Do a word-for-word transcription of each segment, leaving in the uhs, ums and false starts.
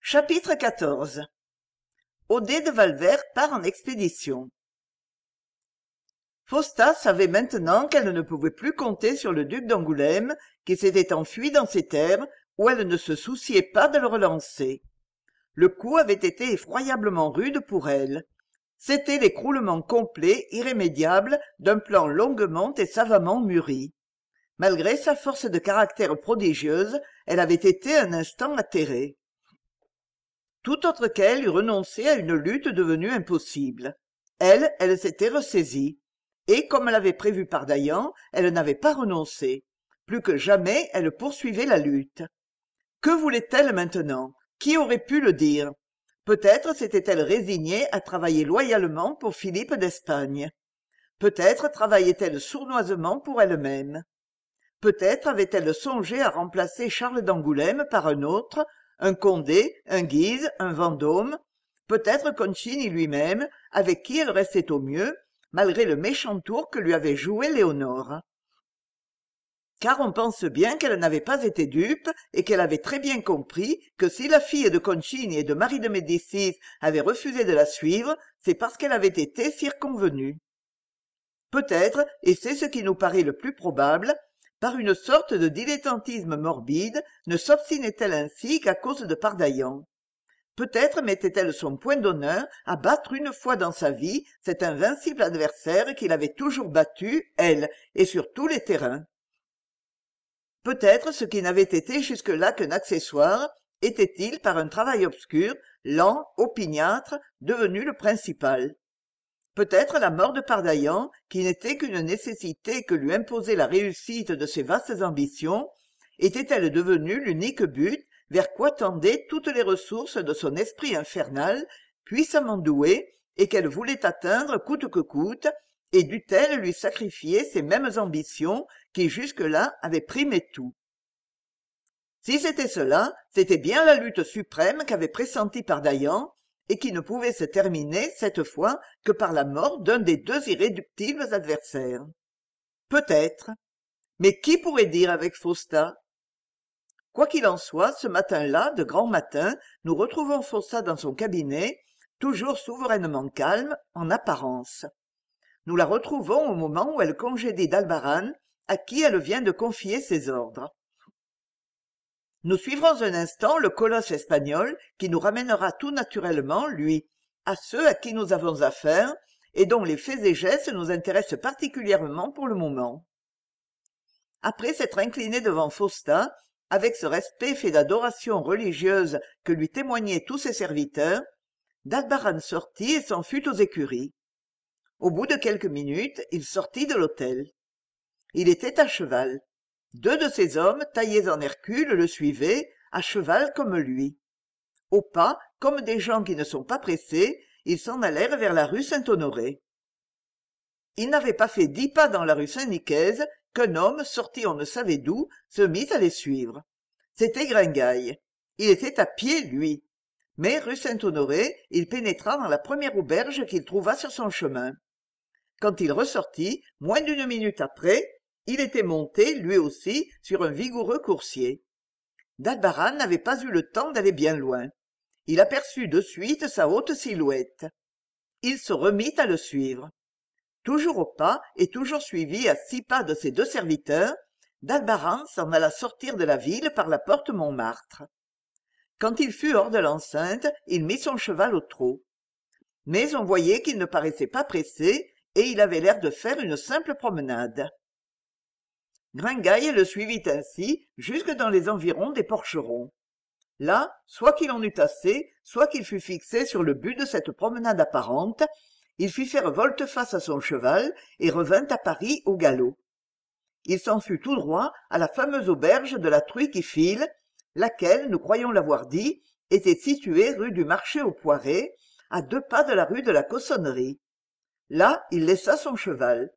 Chapitre quatorze. Odet de Valvert part en expédition. Faustas savait maintenant qu'elle ne pouvait plus compter sur le duc d'Angoulême, qui s'était enfui dans ses terres, où elle ne se souciait pas de le relancer. Le coup avait été effroyablement rude pour elle. C'était l'écroulement complet, irrémédiable, d'un plan longuement et savamment mûri. Malgré sa force de caractère prodigieuse, elle avait été un instant atterrée. Tout autre qu'elle eût renoncé à une lutte devenue impossible. Elle, elle s'était ressaisie. Et, comme l'avait prévu Pardaillan, elle n'avait pas renoncé. Plus que jamais, elle poursuivait la lutte. Que voulait-elle maintenant? Qui aurait pu le dire? Peut-être s'était-elle résignée à travailler loyalement pour Philippe d'Espagne. Peut-être travaillait-elle sournoisement pour elle-même. Peut-être avait-elle songé à remplacer Charles d'Angoulême par un autre, un Condé, un Guise, un Vendôme, peut-être Concini lui-même, avec qui elle restait au mieux, malgré le méchant tour que lui avait joué Léonore. Car on pense bien qu'elle n'avait pas été dupe et qu'elle avait très bien compris que si la fille de Concini et de Marie de Médicis avait refusé de la suivre, c'est parce qu'elle avait été circonvenue. Peut-être, et c'est ce qui nous paraît le plus probable, par une sorte de dilettantisme morbide, ne s'obstinait-elle ainsi qu'à cause de Pardaillan. Peut-être mettait-elle son point d'honneur à battre une fois dans sa vie cet invincible adversaire qui l'avait toujours battue, elle, et sur tous les terrains. Peut-être ce qui n'avait été jusque-là qu'un accessoire, était-il, par un travail obscur, lent, opiniâtre, devenu le principal. Peut-être la mort de Pardaillan, qui n'était qu'une nécessité que lui imposait la réussite de ses vastes ambitions, était-elle devenue l'unique but vers quoi tendaient toutes les ressources de son esprit infernal, puissamment doué, et qu'elle voulait atteindre coûte que coûte, et dut-elle lui sacrifier ces mêmes ambitions qui jusque-là avaient primé tout? Si c'était cela, c'était bien la lutte suprême qu'avait pressentie Pardaillan, et qui ne pouvait se terminer, cette fois, que par la mort d'un des deux irréductibles adversaires. Peut-être. Mais qui pourrait dire avec Faustas? Quoi qu'il en soit, ce matin-là, de grand matin, nous retrouvons Faustas dans son cabinet, toujours souverainement calme, en apparence. Nous la retrouvons au moment où elle congédie d'Albarrán, à qui elle vient de confier ses ordres. Nous suivrons un instant le colosse espagnol qui nous ramènera tout naturellement, lui, à ceux à qui nous avons affaire et dont les faits et gestes nous intéressent particulièrement pour le moment. Après s'être incliné devant Faustas, avec ce respect fait d'adoration religieuse que lui témoignaient tous ses serviteurs, d'Albarrán sortit et s'en fut aux écuries. Au bout de quelques minutes, il sortit de l'hôtel. Il était à cheval. Deux de ses hommes, taillés en Hercule, le suivaient, à cheval comme lui. Au pas, comme des gens qui ne sont pas pressés, ils s'en allèrent vers la rue Saint-Honoré. Ils n'avaient pas fait dix pas dans la rue Saint-Nicaise qu'un homme, sorti on ne savait d'où, se mit à les suivre. C'était Gringaille. Il était à pied, lui. Mais, rue Saint-Honoré, il pénétra dans la première auberge qu'il trouva sur son chemin. Quand il ressortit, moins d'une minute après, il était monté, lui aussi, sur un vigoureux coursier. d'Albarrán n'avait pas eu le temps d'aller bien loin. Il aperçut de suite sa haute silhouette. Il se remit à le suivre. Toujours au pas et toujours suivi à six pas de ses deux serviteurs, d'Albarrán s'en alla sortir de la ville par la porte Montmartre. Quand il fut hors de l'enceinte, il mit son cheval au trot. Mais on voyait qu'il ne paraissait pas pressé et il avait l'air de faire une simple promenade. Gringaille le suivit ainsi jusque dans les environs des Porcherons. Là, soit qu'il en eût assez, soit qu'il fût fixé sur le but de cette promenade apparente, il fit faire volte-face à son cheval et revint à Paris au galop. Il s'en fut tout droit à la fameuse auberge de la Truie qui file, laquelle, nous croyons l'avoir dit, était située rue du Marché aux Poirées, à deux pas de la rue de la Cossonnerie. Là, il laissa son cheval.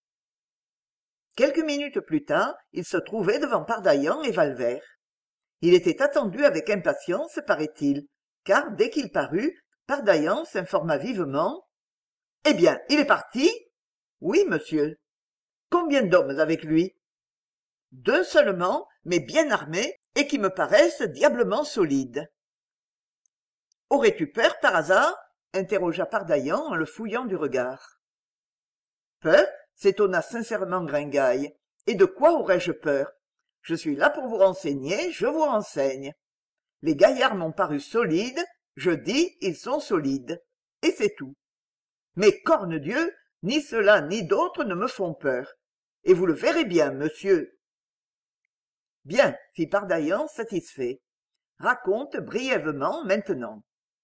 Quelques minutes plus tard, il se trouvait devant Pardaillan et Valvert. Il était attendu avec impatience, paraît-il, car dès qu'il parut, Pardaillan s'informa vivement. « Eh bien, il est parti ?»« Oui, monsieur. »« Combien d'hommes avec lui ?»« Deux seulement, mais bien armés, et qui me paraissent diablement solides. » Aurais-tu peur par hasard interrogea Pardaillan en le fouillant du regard. Peur s'étonna sincèrement Gringaille. Et de quoi aurais-je peur? Je suis là pour vous renseigner, je vous renseigne. Les gaillards m'ont paru solides, je dis ils sont solides. Et c'est tout. Mais corne-Dieu, ni cela ni d'autres ne me font peur. Et vous le verrez bien, monsieur. Bien, fit Pardaillan satisfait. Raconte brièvement maintenant.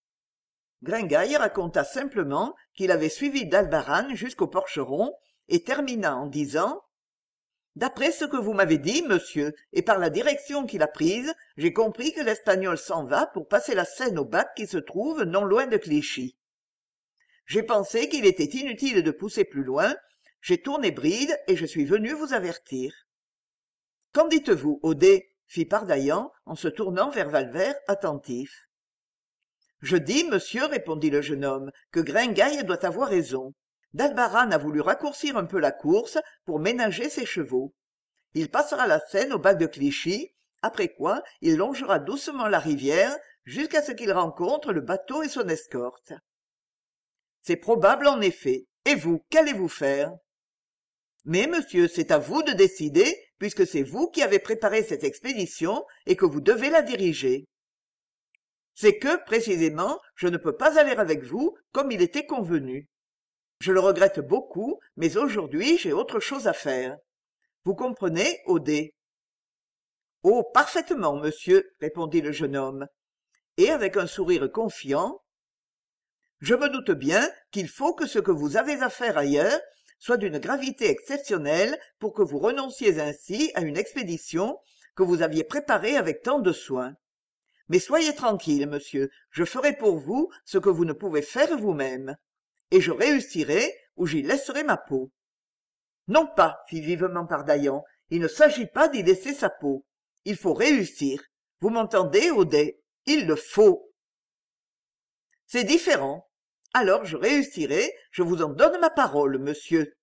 Gringaille raconta simplement qu'il avait suivi d'Albarrane jusqu'au porcheron et termina en disant « D'après ce que vous m'avez dit, monsieur, et par la direction qu'il a prise, j'ai compris que l'Espagnol s'en va pour passer la Seine au bac qui se trouve non loin de Clichy. J'ai pensé qu'il était inutile de pousser plus loin, j'ai tourné bride et je suis venu vous avertir. » « Qu'en dites-vous, Audet ?» fit Pardaillan en se tournant vers Valvert attentif. « Je dis, monsieur, répondit le jeune homme, que Gringaille doit avoir raison. D'Albarrane a voulu raccourcir un peu la course pour ménager ses chevaux. Il passera la Seine au bac de Clichy, après quoi il longera doucement la rivière jusqu'à ce qu'il rencontre le bateau et son escorte. C'est probable en effet. Et vous, qu'allez-vous faire? Mais, monsieur, c'est à vous de décider, puisque c'est vous qui avez préparé cette expédition et que vous devez la diriger. C'est que, précisément, je ne peux pas aller avec vous comme il était convenu. Je le regrette beaucoup, mais aujourd'hui j'ai autre chose à faire. Vous comprenez, Audet? Oh, parfaitement, monsieur, répondit le jeune homme. Et avec un sourire confiant, je me doute bien qu'il faut que ce que vous avez à faire ailleurs soit d'une gravité exceptionnelle pour que vous renonciez ainsi à une expédition que vous aviez préparée avec tant de soin. Mais soyez tranquille, monsieur, je ferai pour vous ce que vous ne pouvez faire vous-même. Et je réussirai ou j'y laisserai ma peau. Non pas, fit vivement Pardaillan, il ne s'agit pas d'y laisser sa peau. Il faut réussir. Vous m'entendez, Audet? Il le faut. C'est différent. Alors je réussirai, je vous en donne ma parole, monsieur.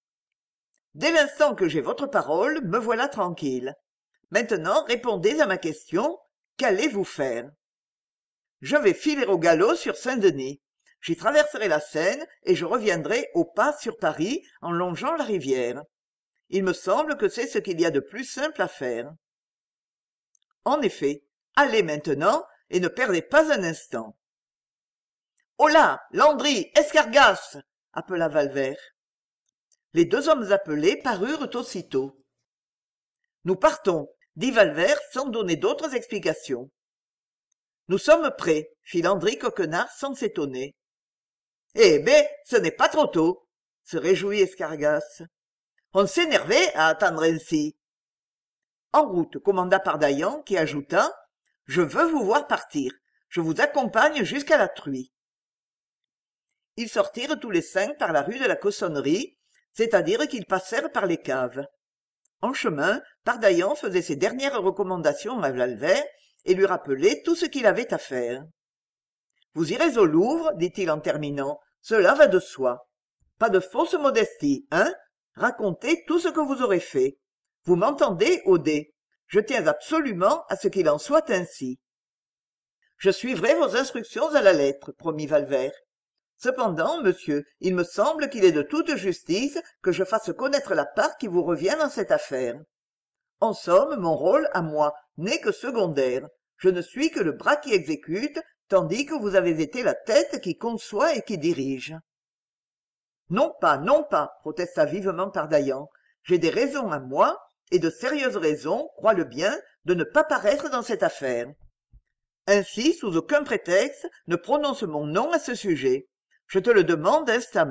Dès l'instant que j'ai votre parole, me voilà tranquille. Maintenant, répondez à ma question. Qu'allez-vous faire? Je vais filer au galop sur Saint-Denis. J'y traverserai la Seine et je reviendrai au pas sur Paris en longeant la rivière. Il me semble que c'est ce qu'il y a de plus simple à faire. En effet, allez maintenant et ne perdez pas un instant. « Holà, Landry, Escargas !» appela Valvert. Les deux hommes appelés parurent aussitôt. « Nous partons, » dit Valvert sans donner d'autres explications. « Nous sommes prêts, » fit Landry Coquenard sans s'étonner. « Eh ben, ce n'est pas trop tôt, » se réjouit Escargas. « On s'énervait à attendre ainsi. »« En route, » commanda Pardaillan, qui ajouta « Je veux vous voir partir. Je vous accompagne jusqu'à la truie. » Ils sortirent tous les cinq par la rue de la Cossonnerie, c'est-à-dire qu'ils passèrent par les caves. En chemin, Pardaillan faisait ses dernières recommandations à Valvert et lui rappelait tout ce qu'il avait à faire. « Vous irez au Louvre, dit-il en terminant, cela va de soi. Pas de fausse modestie, hein? Racontez tout ce que vous aurez fait. Vous m'entendez, Audet? Je tiens absolument à ce qu'il en soit ainsi. »« Je suivrai vos instructions à la lettre, promit Valvert. Cependant, monsieur, il me semble qu'il est de toute justice que je fasse connaître la part qui vous revient dans cette affaire. En somme, mon rôle, à moi, n'est que secondaire. Je ne suis que le bras qui exécute, tandis que vous avez été la tête qui conçoit et qui dirige. »« Non pas, non pas, » protesta vivement Pardaillan. « J'ai des raisons à moi, et de sérieuses raisons, crois-le bien, de ne pas paraître dans cette affaire. Ainsi, sous aucun prétexte, ne prononce mon nom à ce sujet. Je te le demande instamment. »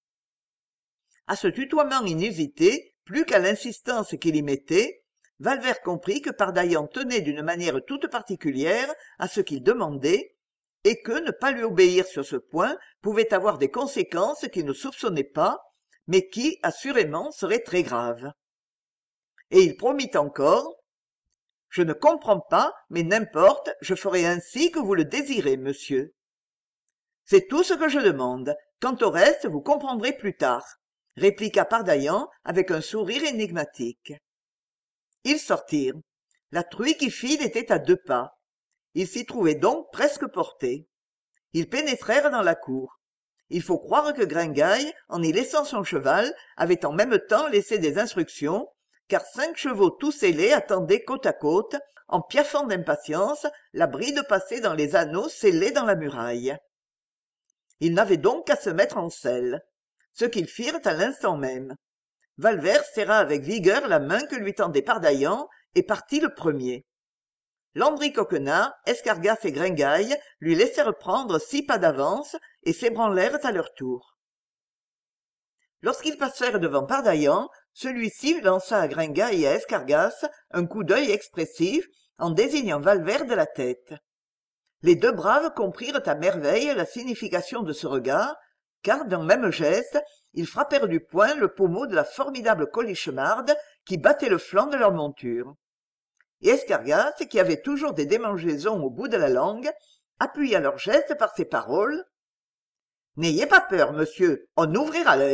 À ce tutoiement inusité, plus qu'à l'insistance qu'il y mettait, Valvert comprit que Pardaillan tenait d'une manière toute particulière à ce qu'il demandait, et que ne pas lui obéir sur ce point pouvait avoir des conséquences qu'il ne soupçonnait pas, mais qui, assurément, seraient très graves. Et il promit encore « Je ne comprends pas, mais n'importe, je ferai ainsi que vous le désirez, monsieur. » C'est tout ce que je demande. Quant au reste, vous comprendrez plus tard, répliqua Pardaillan avec un sourire énigmatique. Ils sortirent. La truie qui file était à deux pas. Ils s'y trouvaient donc presque portés. Ils pénétrèrent dans la cour. Il faut croire que Gringaille, en y laissant son cheval, avait en même temps laissé des instructions, car cinq chevaux tout sellés attendaient côte à côte, en piaffant d'impatience, la bride passée dans les anneaux scellés dans la muraille. Ils n'avaient donc qu'à se mettre en selle, ce qu'ils firent à l'instant même. Valvert serra avec vigueur la main que lui tendait Pardaillan et partit le premier. Landry Coquenard, Escargas et Gringaille lui laissèrent prendre six pas d'avance et s'ébranlèrent à leur tour. Lorsqu'ils passèrent devant Pardaillan, celui-ci lança à Gringaille et à Escargas un coup d'œil expressif en désignant Valvert de la tête. Les deux braves comprirent à merveille la signification de ce regard, car d'un même geste, ils frappèrent du poing le pommeau de la formidable colichemarde qui battait le flanc de leur monture. Et Escargas, qui avait toujours des démangeaisons au bout de la langue, appuya leur geste par ces paroles. « N'ayez pas peur, monsieur, on ouvrira l'œil. »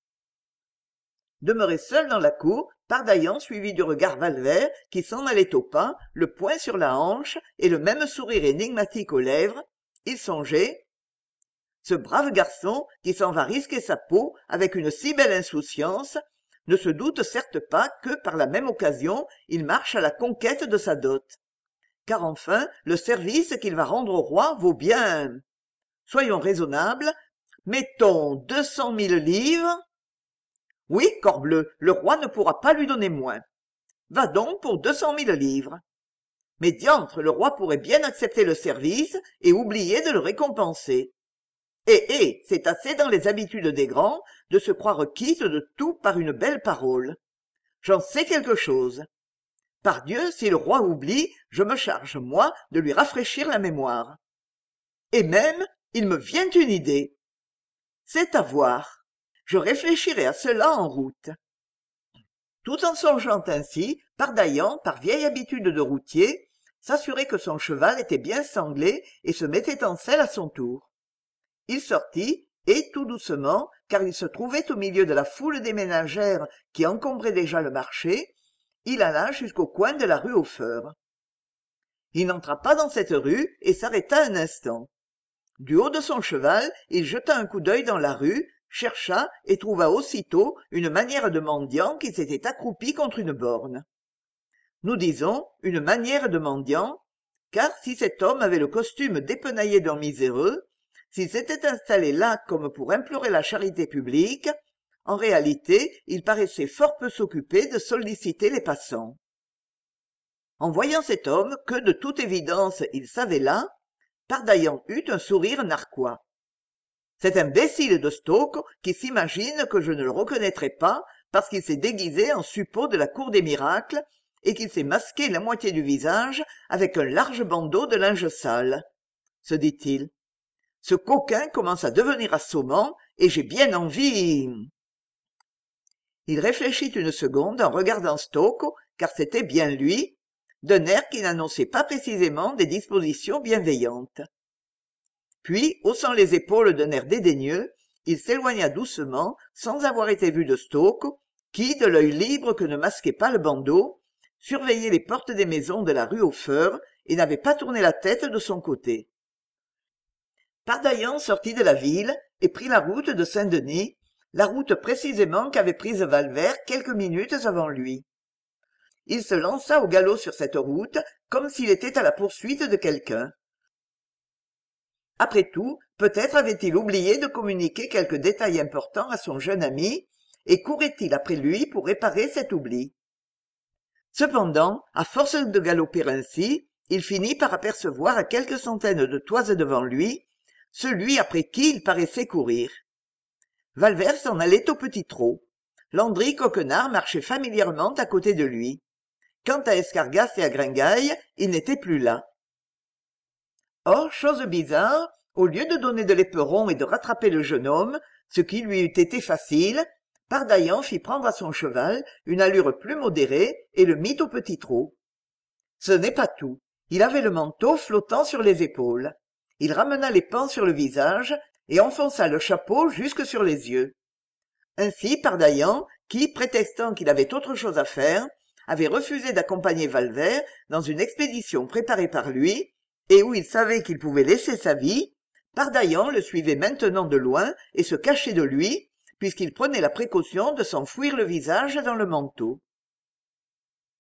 Demeuré seul dans la cour, Pardaillan suivit du regard Valvert qui s'en allait au pas, le poing sur la hanche et le même sourire énigmatique aux lèvres. Il songeait. Ce brave garçon, qui s'en va risquer sa peau avec une si belle insouciance, ne se doute certes pas que, par la même occasion, il marche à la conquête de sa dot. Car enfin, le service qu'il va rendre au roi vaut bien... Soyons raisonnables. Mettons deux cent mille livres. Oui, corbleu, le roi ne pourra pas lui donner moins. Va donc pour deux cent mille livres. Mais diantre, le roi pourrait bien accepter le service et oublier de le récompenser. Eh, eh, c'est assez dans les habitudes des grands de se croire quitte de tout par une belle parole. J'en sais quelque chose. Pardieu, si le roi oublie, je me charge, moi, de lui rafraîchir la mémoire. Et même, il me vient une idée. C'est à voir. Je réfléchirai à cela en route. Tout en songeant ainsi, Pardaillan, par vieille habitude de routier, s'assurait que son cheval était bien sanglé et se mettait en selle à son tour. Il sortit, et tout doucement, car il se trouvait au milieu de la foule des ménagères qui encombrait déjà le marché, il alla jusqu'au coin de la rue aux Feurs. Il n'entra pas dans cette rue et s'arrêta un instant. Du haut de son cheval, il jeta un coup d'œil dans la rue, chercha et trouva aussitôt une manière de mendiant qui s'était accroupi contre une borne. Nous disons une manière de mendiant, car si cet homme avait le costume dépenaillé d'un miséreux, s'il s'était installé là comme pour implorer la charité publique, en réalité il paraissait fort peu s'occuper de solliciter les passants. En voyant cet homme que de toute évidence il savait là, Pardaillan eut un sourire narquois. Cet imbécile de Stoke qui s'imagine que je ne le reconnaîtrai pas parce qu'il s'est déguisé en suppôt de la cour des miracles et qu'il s'est masqué la moitié du visage avec un large bandeau de linge sale, se dit-il. Ce coquin commence à devenir assommant et j'ai bien envie... Il réfléchit une seconde en regardant Stoke, car c'était bien lui, d'un air qui n'annonçait pas précisément des dispositions bienveillantes. Puis, haussant les épaules d'un air dédaigneux, il s'éloigna doucement, sans avoir été vu de Stoke, qui, de l'œil libre que ne masquait pas le bandeau, surveillait les portes des maisons de la rue aux Feurs et n'avait pas tourné la tête de son côté. Pardaillan sortit de la ville et prit la route de Saint-Denis, la route précisément qu'avait prise Valvert quelques minutes avant lui. Il se lança au galop sur cette route comme s'il était à la poursuite de quelqu'un. Après tout, peut-être avait-il oublié de communiquer quelques détails importants à son jeune ami, et courait-il après lui pour réparer cet oubli. Cependant, à force de galoper ainsi, il finit par apercevoir à quelques centaines de toises devant lui celui après qui il paraissait courir. Valvert s'en allait au petit trot. Landry Coquenard marchait familièrement à côté de lui. Quant à Escargas et à Gringaille, ils n'étaient plus là. Or, chose bizarre, au lieu de donner de l'éperon et de rattraper le jeune homme, ce qui lui eût été facile, Pardaillan fit prendre à son cheval une allure plus modérée et le mit au petit trot. Ce n'est pas tout. Il avait le manteau flottant sur les épaules. Il ramena les pans sur le visage et enfonça le chapeau jusque sur les yeux. Ainsi Pardaillan, qui, prétextant qu'il avait autre chose à faire, avait refusé d'accompagner Valvert dans une expédition préparée par lui, et où il savait qu'il pouvait laisser sa vie, Pardaillan le suivait maintenant de loin et se cachait de lui, puisqu'il prenait la précaution de s'enfouir le visage dans le manteau.